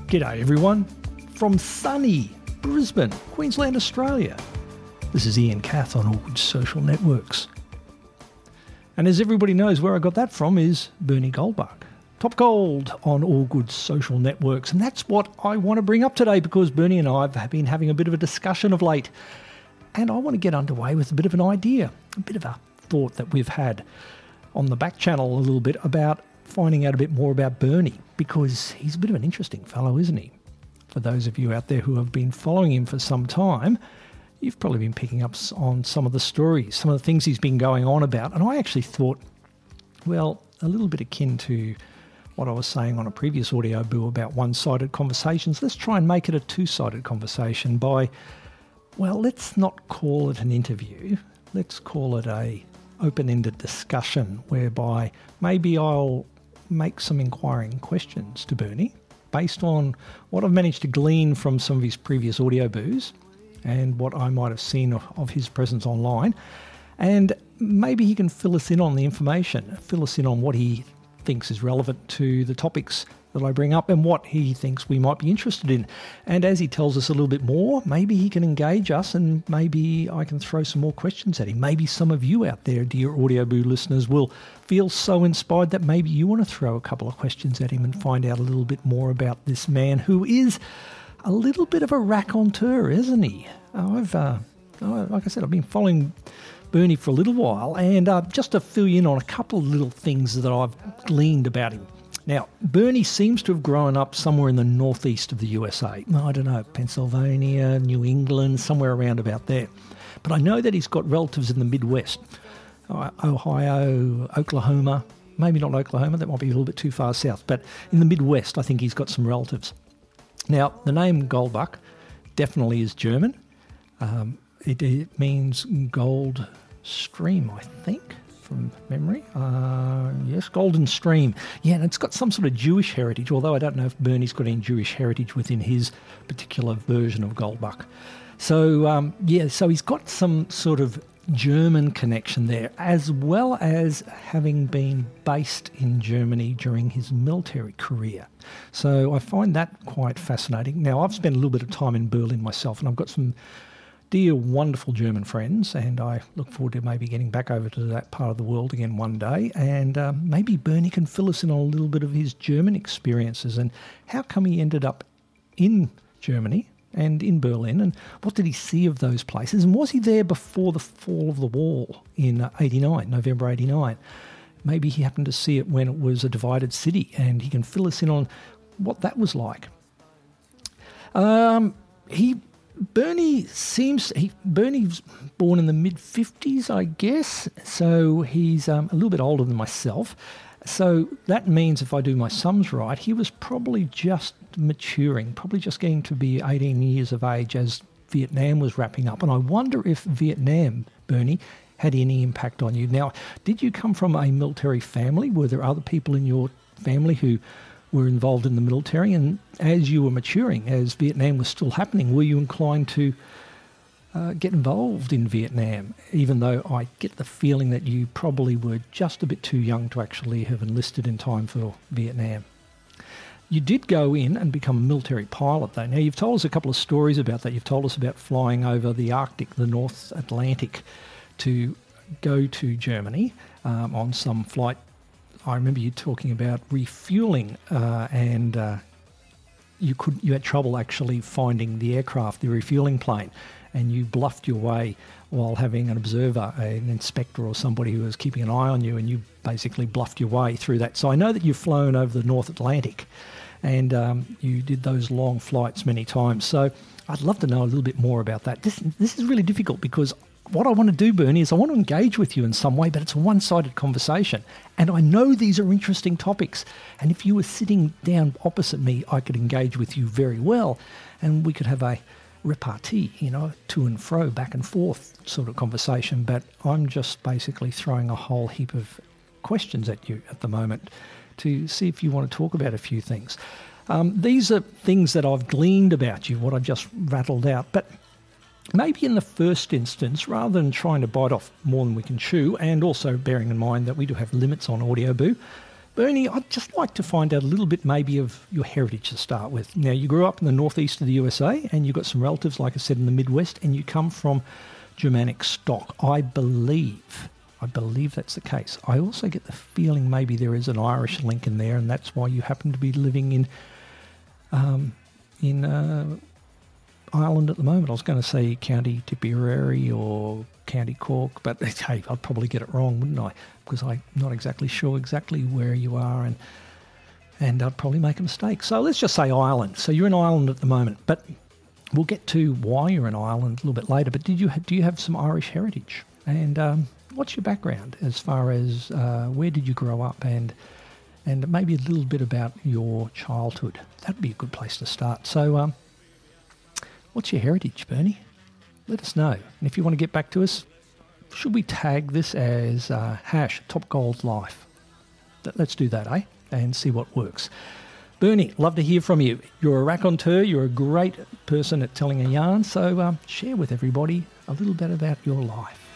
G'day everyone, from sunny Brisbane, Queensland, Australia. This is Ian Cath on All Good Social Networks. And as everybody knows, where I got that from is Bernie Goldbach. Top gold on All Good Social Networks. And that's what I want to bring up today because Bernie and I have been having a bit of a discussion of late. And I want to get underway with a bit of an idea, a bit of a thought that we've had on the back channel a little bit about finding out a bit more about Bernie, because he's a bit of an interesting fellow, isn't he? For those of you out there who have been following him for some time, you've probably been picking up on some of the stories, some of the things he's been going on about. And I actually thought, well, a little bit akin to what I was saying on a previous audio boo about one-sided conversations. Let's try and make it a two-sided conversation by, well, let's not call it an interview. Let's call it a open-ended discussion whereby maybe I'll make some inquiring questions to Bernie based on what I've managed to glean from some of his previous audio boos and what I might have seen of his presence online. And maybe he can fill us in on the information, fill us in on what he thinks is relevant to the topics that I bring up and what he thinks we might be interested in. And as he tells us a little bit more, maybe he can engage us and maybe I can throw some more questions at him. Maybe some of you out there, dear Audio Boo listeners, will feel so inspired that maybe you want to throw a couple of questions at him and find out a little bit more about this man who is a little bit of a raconteur, isn't he? Like I said, I've been following Bernie for a little while, and just to fill you in on a couple of little things that I've gleaned about him. Now, Bernie seems to have grown up somewhere in the northeast of the USA. I don't know, Pennsylvania, New England, somewhere around about there. But I know that he's got relatives in the Midwest, Ohio, Oklahoma, maybe not Oklahoma, that might be a little bit too far south, but in the Midwest I think he's got some relatives. Now, the name Goldbach definitely is German. It means gold stream, I think, from memory. Yes, golden stream. Yeah, and it's got some sort of Jewish heritage, although I don't know if Bernie's got any Jewish heritage within his particular version of Goldbach. So, so he's got some sort of German connection there, as well as having been based in Germany during his military career. So I find that quite fascinating. Now, I've spent a little bit of time in Berlin myself, and I've got some dear, wonderful German friends, and I look forward to maybe getting back over to that part of the world again one day, and maybe Bernie can fill us in on a little bit of his German experiences and how come he ended up in Germany and in Berlin, and what did he see of those places, and was he there before the fall of the wall in November 89? Maybe he happened to see it when it was a divided city, and he can fill us in on what that was like. Bernie's born in the mid-50s, I guess, so he's a little bit older than myself. So that means, if I do my sums right, he was probably just maturing, probably just getting to be 18 years of age as Vietnam was wrapping up. And I wonder if Vietnam, Bernie, had any impact on you. Now, did you come from a military family? Were there other people in your family who were involved in the military? And as you were maturing, as Vietnam was still happening, were you inclined to get involved in Vietnam, even though I get the feeling that you probably were just a bit too young to actually have enlisted in time for Vietnam? You did go in and become a military pilot, though. Now, you've told us a couple of stories about that. You've told us about flying over the Arctic, the North Atlantic, to go to Germany on some flight. I remember you talking about refueling and you had trouble actually finding the aircraft, the refueling plane, and you bluffed your way while having an observer, an inspector or somebody who was keeping an eye on you, and you basically bluffed your way through that. So I know that you've flown over the North Atlantic and you did those long flights many times. So I'd love to know a little bit more about that. This is really difficult because what I want to do, Bernie, is I want to engage with you in some way, but it's a one-sided conversation. And I know these are interesting topics. And if you were sitting down opposite me, I could engage with you very well. And we could have a repartee, to and fro, back and forth sort of conversation. But I'm just basically throwing a whole heap of questions at you at the moment to see if you want to talk about a few things. These are things that I've gleaned about you, what I just rattled out. But maybe in the first instance, rather than trying to bite off more than we can chew, and also bearing in mind that we do have limits on Audio Boo, Bernie, I'd just like to find out a little bit maybe of your heritage to start with. Now, you grew up in the northeast of the USA and you've got some relatives, like I said, in the Midwest, and you come from Germanic stock. I believe that's the case. I also get the feeling maybe there is an Irish link in there, and that's why you happen to be living in Ireland at the moment. I was going to say County Tipperary or County Cork, but hey, I'd probably get it wrong, wouldn't I? Because I'm not exactly sure exactly where you are, and I'd probably make a mistake. So let's just say Ireland. So you're in Ireland at the moment, but we'll get to why you're in Ireland a little bit later. But do you have some Irish heritage? And what's your background as far as where did you grow up, and maybe a little bit about your childhood? That'd be a good place to start. So what's your heritage, Bernie? Let us know. And if you want to get back to us, should we tag this as hash Top Gold Life? Let's do that, eh? And see what works. Bernie, love to hear from you. You're a raconteur. You're a great person at telling a yarn. So share with everybody a little bit about your life.